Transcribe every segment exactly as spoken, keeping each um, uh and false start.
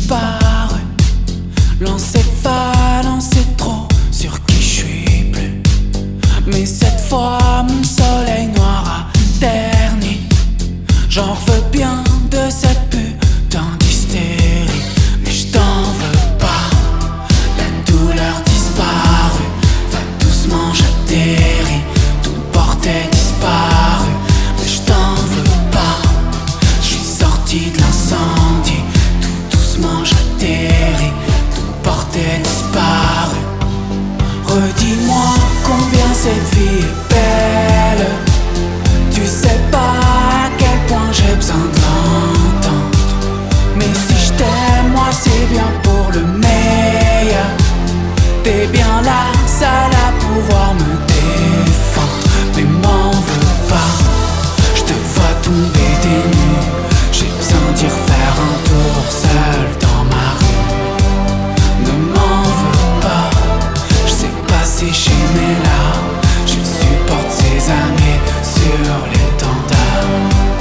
disparu. L'encéphale en sait trop sur qui je suis plus. Mais cette fois mon soleil noir a terni. J'en veux bien de cette putain d'hystérie, mais je t'en veux pas. La douleur disparue va doucement, j'atterris. Ton portait disparu, mais je t'en veux pas. Je suis sorti de l'incendie, tout doucement j'atterris. Ton portait disparu. Redis-moi combien cette vie est belle. Tu sais pas à quel point j'ai besoin de l'entendre. Mais si je t'aime, moi c'est bien pour le meilleur. T'es bien la seule à pouvoir me défendre. Mais m'en veux pas, je te vois tomber des nues. J'ai besoin d'y refaire un tour seul dans ma rue. Ne m'en veux pas, je sais pas sécher mes larmes. Je supporte ces années sur l'étendard.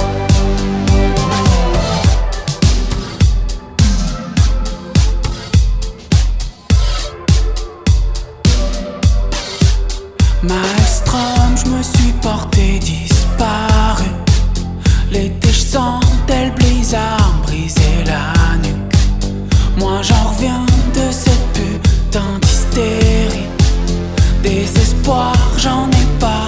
Maelstrom, je me suis porté disparu. L'été je sentais le blizzard me briser la nuque. Moi j'en reviens de cette putain d'hystérie. Désespoir j'en ai pas